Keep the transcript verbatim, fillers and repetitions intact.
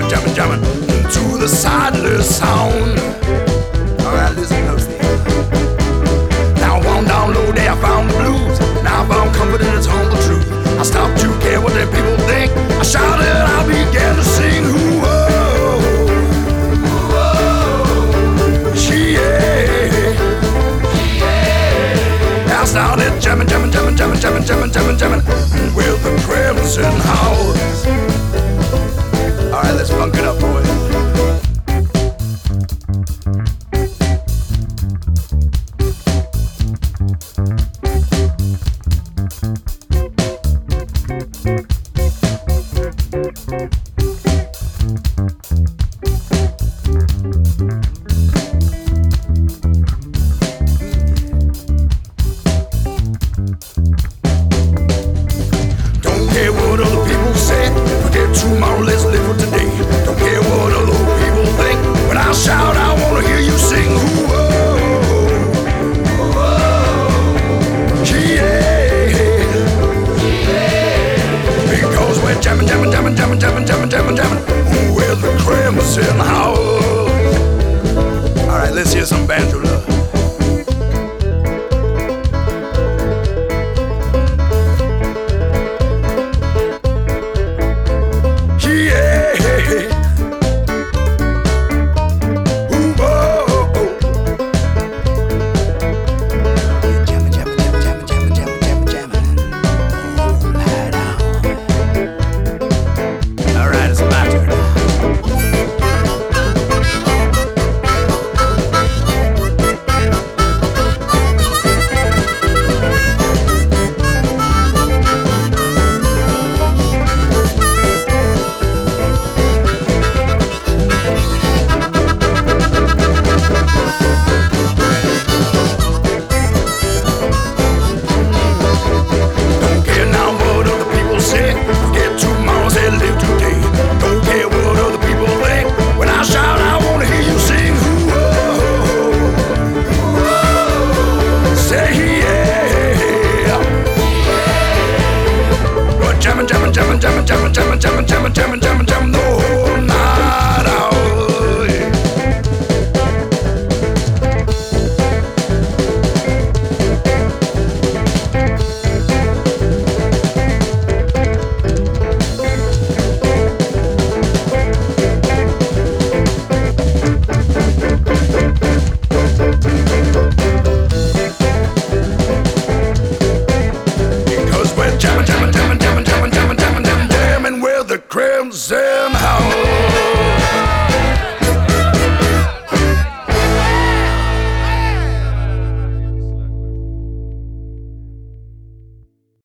jamming, jamming to the sideless sound. All right, listen closely. Now on down low there I found the blues. Now I found comfort in its humble truth. I stopped to care what the people think. I shouted, I began to sing. Whoa, whoa, yeah, yeah. I started jamming, jamming, jamming, jamming, jamming, jamming, jamming, jamming with the crimson heart.